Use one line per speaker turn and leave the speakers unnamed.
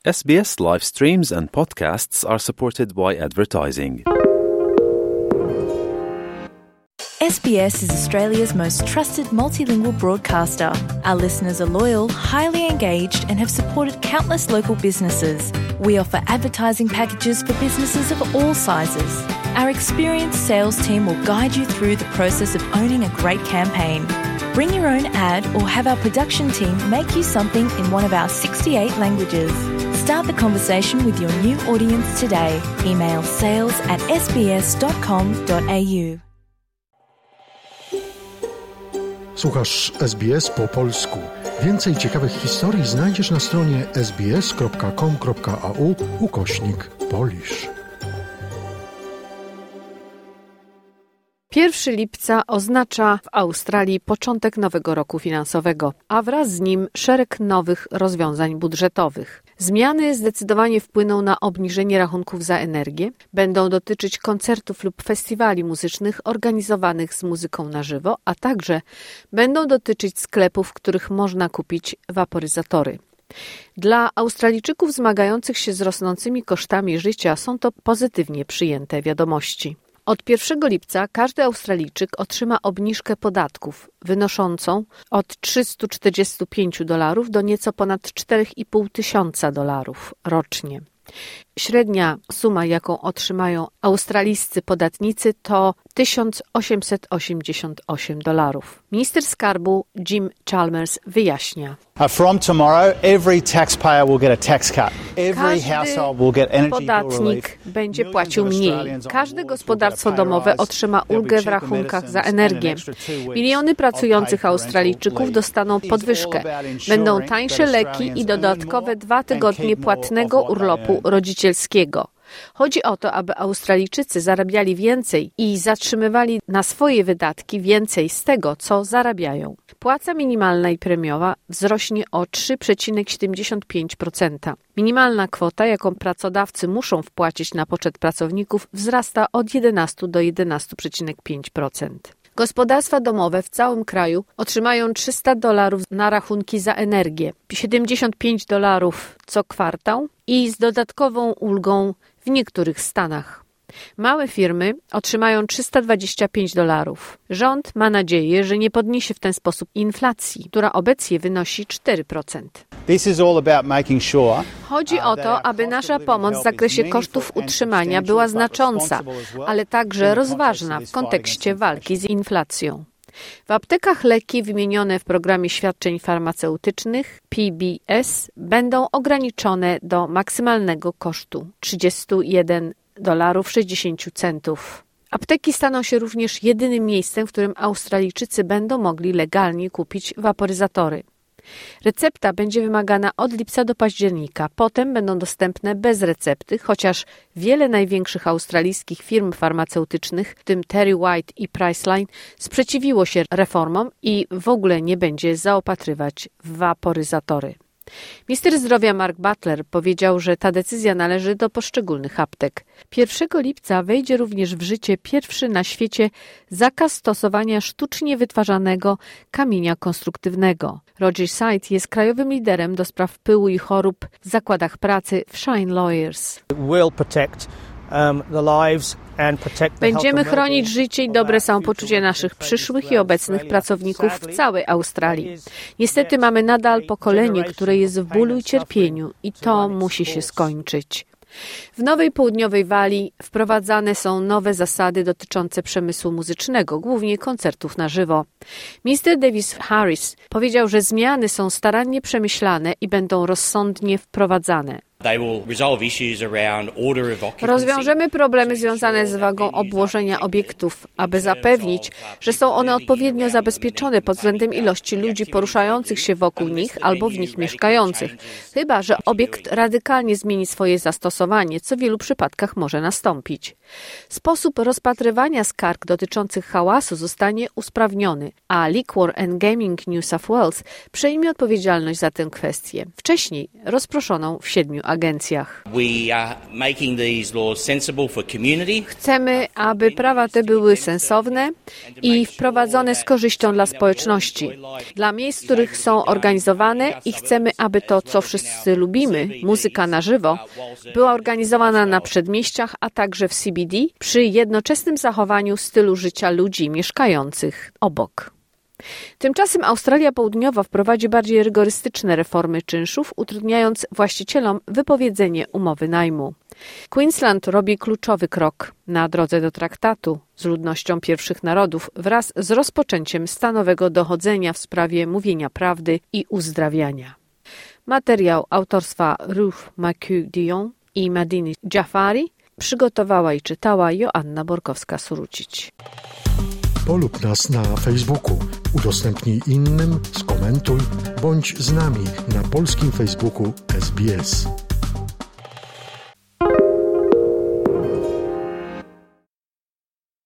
SBS live streams and podcasts are supported by advertising.
SBS is Australia's most trusted multilingual broadcaster. Our listeners are loyal, highly engaged, and have supported countless local businesses. We offer advertising packages for businesses of all sizes. Our experienced sales team will guide you through the process of owning a great campaign. Bring your own ad or have our production team make you something in one of our 68 languages. Start the conversation with your new audience today. Email sales@sbs.com.au.
Słuchasz SBS po polsku. Więcej ciekawych historii znajdziesz na stronie sbs.com.au/polish.
1 lipca oznacza w Australii początek nowego roku finansowego, a wraz z nim szereg nowych rozwiązań budżetowych. Zmiany zdecydowanie wpłyną na obniżenie rachunków za energię, będą dotyczyć koncertów lub festiwali muzycznych organizowanych z muzyką na żywo, a także będą dotyczyć sklepów, w których można kupić waporyzatory. Dla Australijczyków zmagających się z rosnącymi kosztami życia są to pozytywnie przyjęte wiadomości. Od 1 lipca każdy Australijczyk otrzyma obniżkę podatków wynoszącą od $345 do nieco ponad $4,500 rocznie. Średnia suma, jaką otrzymają australijscy podatnicy, to $1,888. Minister skarbu Jim Chalmers wyjaśnia.
From tomorrow, every taxpayer will get a tax cut. Every household will get energy bill relief.
Podatnik będzie płacił mniej. Każde gospodarstwo domowe otrzyma ulgę w rachunkach za energię. Miliony pracujących Australijczyków dostaną podwyżkę. Będą tańsze leki i dodatkowe 2 tygodnie płatnego urlopu rodzicielskiego. Chodzi o to, aby Australijczycy zarabiali więcej i zatrzymywali na swoje wydatki więcej z tego, co zarabiają. Płaca minimalna i premiowa wzrośnie o 3,75%. Minimalna kwota, jaką pracodawcy muszą wpłacić na poczet pracowników, wzrasta od 11 do 11,5%. Gospodarstwa domowe w całym kraju otrzymają $300 na rachunki za energię, $75 co kwartał i z dodatkową ulgą w niektórych stanach. Małe firmy otrzymają $325. Rząd ma nadzieję, że nie podniesie w ten sposób inflacji, która obecnie wynosi 4%. Chodzi o to, aby nasza pomoc w zakresie kosztów utrzymania była znacząca, ale także rozważna w kontekście walki z inflacją. W aptekach leki wymienione w programie świadczeń farmaceutycznych PBS będą ograniczone do maksymalnego kosztu $31,60. Apteki staną się również jedynym miejscem, w którym Australijczycy będą mogli legalnie kupić waporyzatory. Recepta będzie wymagana od lipca do października, potem będą dostępne bez recepty, chociaż wiele największych australijskich firm farmaceutycznych, w tym Terry White i Priceline, sprzeciwiło się reformom i w ogóle nie będzie zaopatrywać w waporyzatory. Minister zdrowia Mark Butler powiedział, że ta decyzja należy do poszczególnych aptek. 1 lipca wejdzie również w życie pierwszy na świecie zakaz stosowania sztucznie wytwarzanego kamienia konstruktywnego. Roger Said jest krajowym liderem do spraw pyłu i chorób w zakładach pracy w Shine Lawyers. Będziemy chronić życie i dobre samopoczucie naszych przyszłych i obecnych pracowników w całej Australii. Niestety mamy nadal pokolenie, które jest w bólu i cierpieniu i to musi się skończyć. W Nowej Południowej Walii wprowadzane są nowe zasady dotyczące przemysłu muzycznego, głównie koncertów na żywo. Minister Davis Harris powiedział, że zmiany są starannie przemyślane i będą rozsądnie wprowadzane. Rozwiążemy problemy związane z wagą obłożenia obiektów, aby zapewnić, że są one odpowiednio zabezpieczone pod względem ilości ludzi poruszających się wokół nich albo w nich mieszkających, chyba że obiekt radykalnie zmieni swoje zastosowanie, co w wielu przypadkach może nastąpić. Sposób rozpatrywania skarg dotyczących hałasu zostanie usprawniony, a Liquor and Gaming New South Wales przejmie odpowiedzialność za tę kwestię, wcześniej rozproszoną w 7 agencjach. Chcemy, aby prawa te były sensowne i wprowadzone z korzyścią dla społeczności, dla miejsc, w których są organizowane i chcemy, aby to, co wszyscy lubimy, muzyka na żywo, była organizowana na przedmieściach, a także w CBD przy jednoczesnym zachowaniu stylu życia ludzi mieszkających obok. Tymczasem Australia Południowa wprowadzi bardziej rygorystyczne reformy czynszów, utrudniając właścicielom wypowiedzenie umowy najmu. Queensland robi kluczowy krok na drodze do traktatu z ludnością pierwszych narodów wraz z rozpoczęciem stanowego dochodzenia w sprawie mówienia prawdy i uzdrawiania. Materiał autorstwa Ruth McHugh-Dion i Madini Jafari przygotowała i czytała Joanna Borkowska-Surucić.
Polub nas na Facebooku, udostępnij innym, skomentuj, bądź z nami na polskim Facebooku SBS.